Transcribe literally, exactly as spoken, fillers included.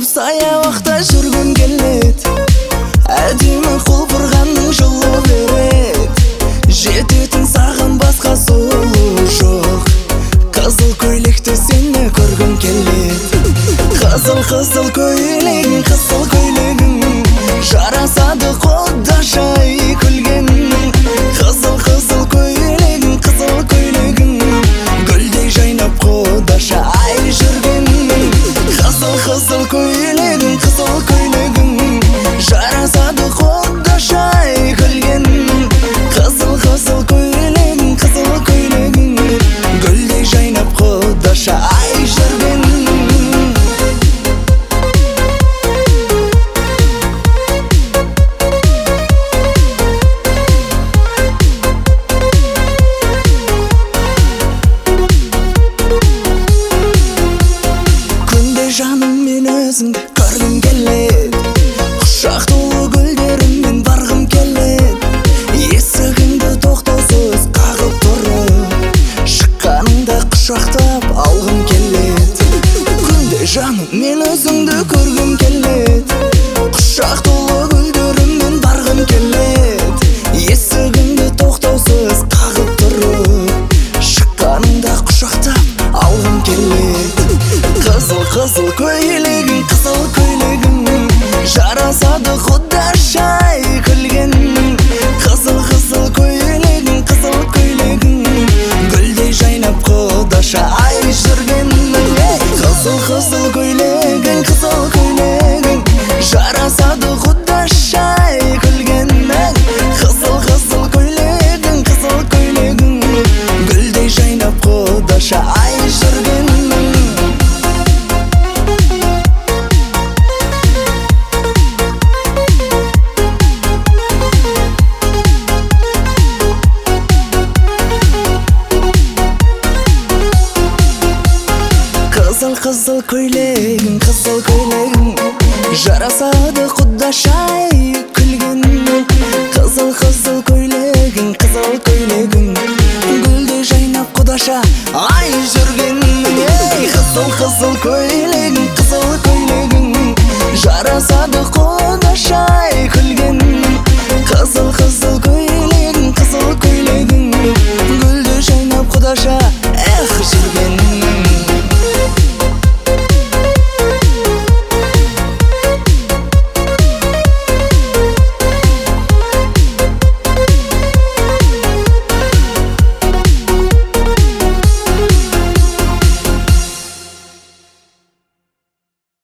саябақта жүргім келет, әдемі құлпырғанның жылу берет, жететін саған басқа сұлу жоқ. Қызыл көйлекті сені көргім келет, қызыл қызыл көйлегің, қызыл көйлегің жарасады құдашай күлген. Қызыл қызыл көйлегің, қызыл көйлегің гүлдей жайнап құдаша ай жүрген. Қызыл қызыл көйлегің, қызыл көйлегің жарасады құдашай күлген. Қызыл қызыл көйлегің, қызыл көйлегің гүлдей жайнап құдаша ай жүрген. Жаным мен өзіңді көргім келет, құшақ толы гүлдеріммен барғым келет. Есігіңді тоқтаусыз қағып тұрып, шыққаныңда құшақтап алғым келет. Күнде жаным мен өзіңді көргім келет, құшақ толы гүлдеріммен барғым келет. Есігіңді тоқтаусыз қағып тұрып, шыққаныңда құшақтап алғым келет. Қызыл қызыл көйлегің, қызыл көйлегің жарасады құдашай күлген. Қызыл қызыл көйлегің, қызыл көйлегің гүлдей жайнап құдаша ай жүрген. Қызыл қызыл көйлегің, қызыл көйлегің жарасады құдашай күлген. Қызыл қызыл көйлегің, қызыл көйлегің гүлдей жайнап құдаша ай жүрген. Қызыл қызыл көйлегің, қызыл көйлегің жарасады құдашай күлген. Қызыл қызыл көйлегің, қызыл көйлегің гүлдей жайнап құдаша ай жүрген. Қызыл қызыл көйлегің